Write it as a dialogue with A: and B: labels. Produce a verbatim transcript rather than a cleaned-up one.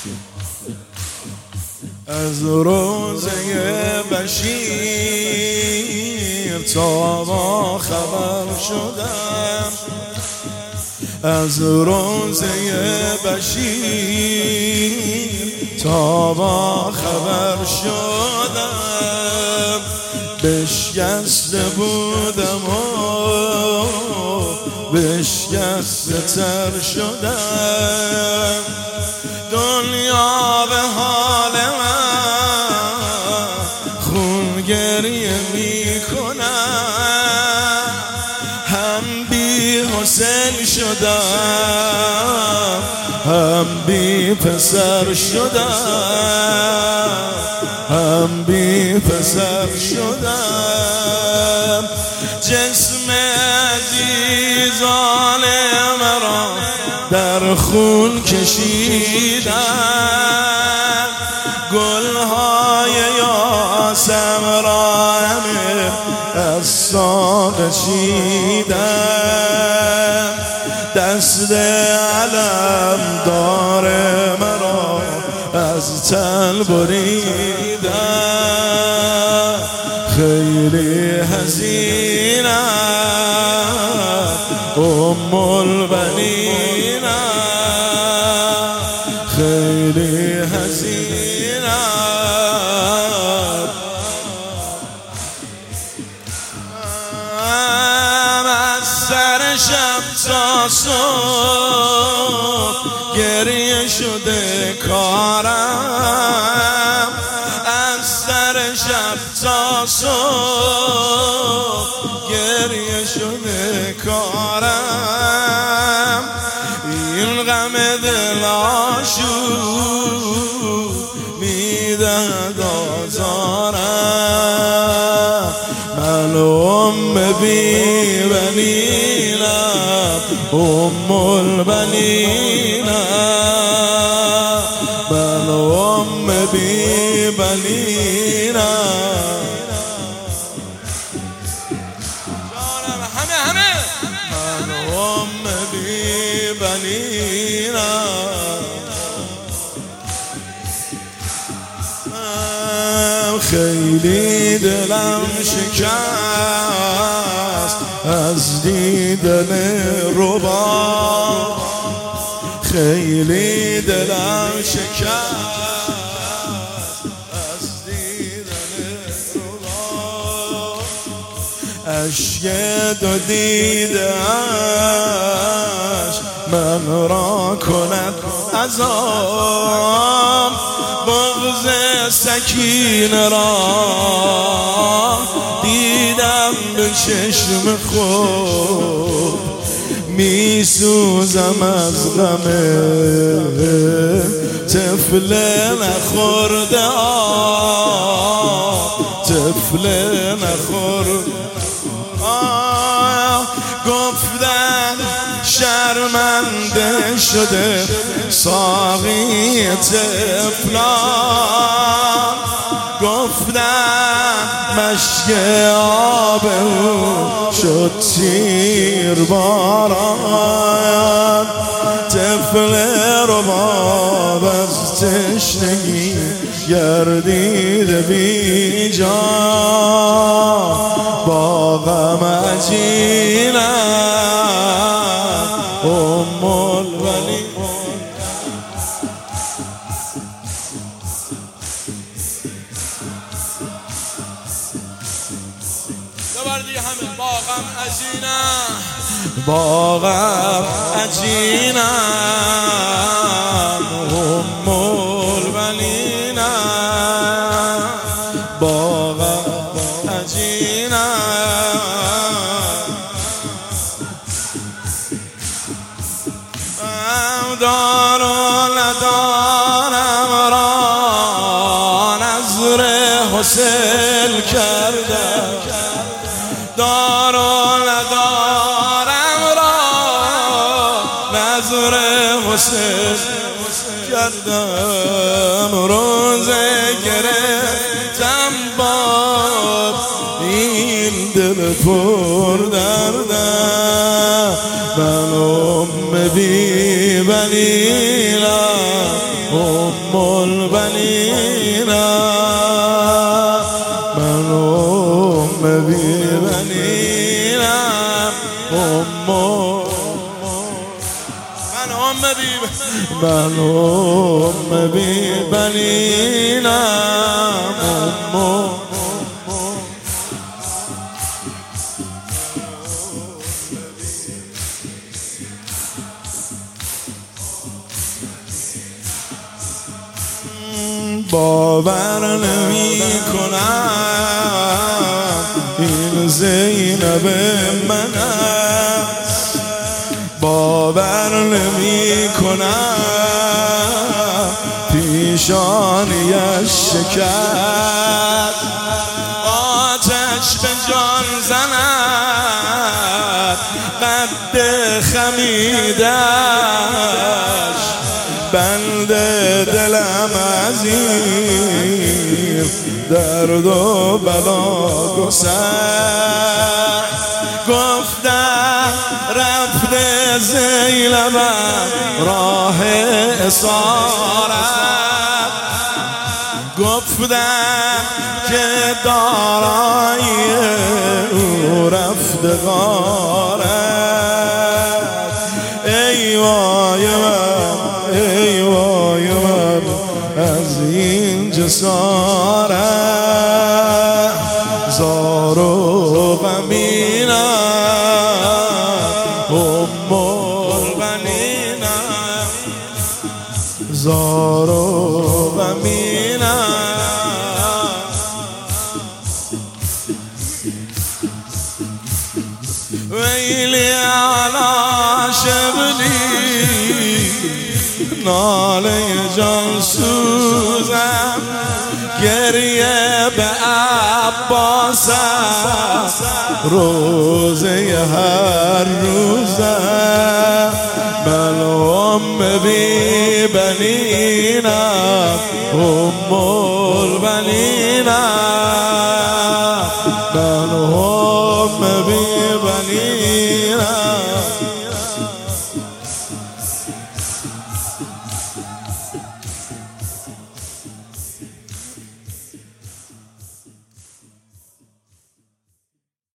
A: از روزه بشیر تا با خبر شدم، از روزه بشیر تا با خبر شدم. بشکسته بودم و بشکسته تر شدم. دنیا به حال من خون گریه می کنم، هم بی حسین شدم هم بی پسر شدم، هم بی پسر شدم. جسم عزیزان مرا در خون کشیدم، گلهای یاسم را همه از ساق چیدم. دست علم دار مرا از تن بریدم. خیلی حزینم ام البنینم، خیلی حزینم. از سر شب تا صبح گریه شده کارم، از سر شب تا صبح گریه شده کارم. این غم دل آشوب میدهد آزارم. من ام بی بنینم ام البنینم، من ام بی بنینم. همه همه من ام بی بنینم. خیلی دلم شکست از دیدن رباب، خیلی دلم شکست از دیدن رباب. اشک دو دیده‌اش من را کند عذاب، بغض سکینه را دیدم به چشم خود، می سوزم از غم طفل نخورده آب، طفل نخورده آب. گفتن شرمنده شده ساقی طفلان، گفتن مشک آب او شد تیر باران. طفل رباب از تشنگی گردید بی جان، با غم عجینم ام البنین. دوباره دیگه همه با غم عجینم، با غم عجینم ام البنینم، با غم عجینم. دار و ندارم را نظر حسین کردم، دار و ندارم را نظر حسین کردم. روزه گرفتم باد این دل پر دردم، من ام بی بنینم ام ام البنینم، من ام بی بنینم، ام من ام بی من ام بی بنینم، ام باور نمی کنم این زینب من است، باور نمی کنم پیشانیش شکست، آتش به جان زند قد خمیدش، بند دلم عظیم درد و بلا گسست، گفتم رفته زینبم راه اسارت، گفتم که دارایی او رفته غارت، ای وای من ای وای من از این جسارت، زار و غمینم ام البنینم، زار و غمینم. ویلی علی شبلی ناله جان سوزم، گریه به عباسم روزه هر روزم، من ام بی بنینم ام البنینم.